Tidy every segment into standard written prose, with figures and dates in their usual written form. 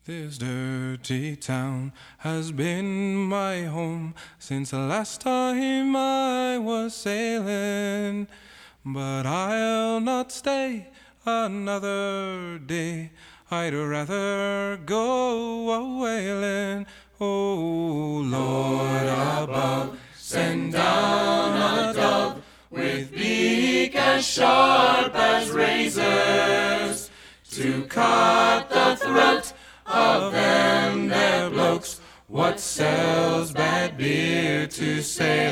This dirty town has been my home since the last time I was sailing. But I'll not stay another day. I'd rather go a-whaling. Oh, Lord above, send down a dove with beak as sharp as razors to cut the throat of them there blokes what sells bad beer to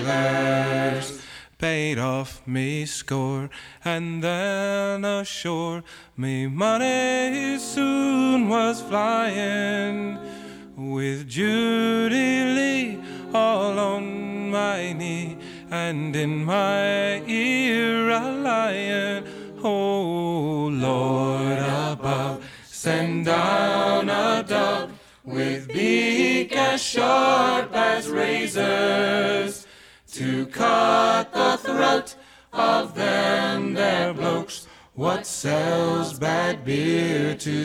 sailors. Paid off me score and then ashore, me money soon was flying, with Judy Lee all on my knee and in my ear a lying. Oh, Lord above, send down a dove with beak as sharp as razors to cut the throat of them there blokes what sells bad beer to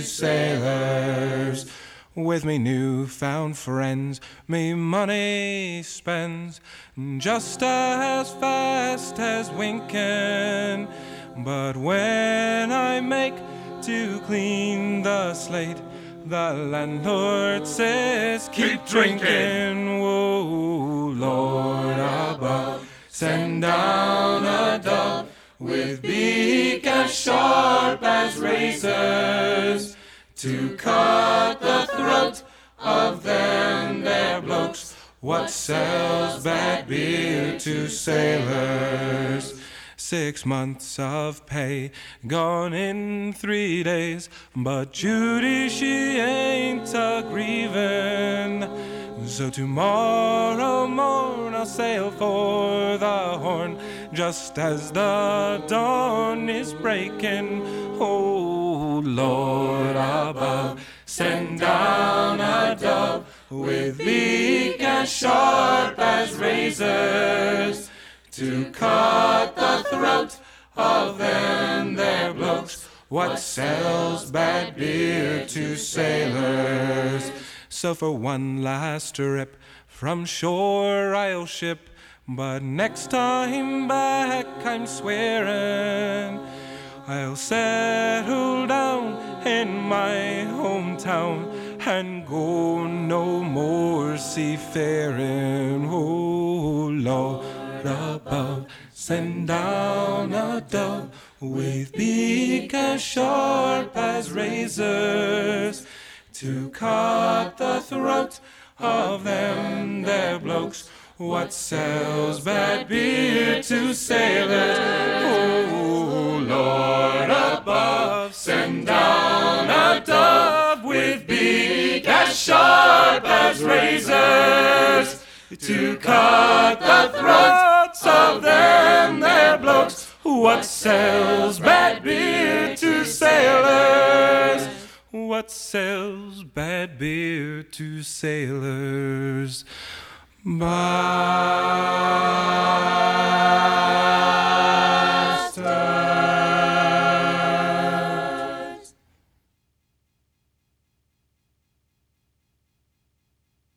sailors. With me new-found friends, me money spends just as fast as winking. But when I make to clean the slate, the landlord says, keep drinking. Whoa, Lord above, send down a dove with beak as sharp as razors to cut the throat of them there blokes what sells bad beer to sailors. 6 months of pay gone in 3 days, but Judy, she ain't a-grievin'. So tomorrow morn I'll sail for the Horn, just as the dawn is breaking. Oh, Lord above, send down a dove with beak as sharp as razors to cut the throat of them there blokes what sells bad beer to sailors. So for one last trip from shore I'll ship, but next time back I'm swearing I'll settle down in my hometown and go no more seafaring. Oh, Lord above, send down a dove with beak as sharp as razors to cut the throat of them there blokes what sells bad beer to sailors. Oh, Lord above, send down a dove with beak as sharp as razors to cut the throats of them there blokes what sells bad beer to sailors. What sells bad beer to sailors? Bye.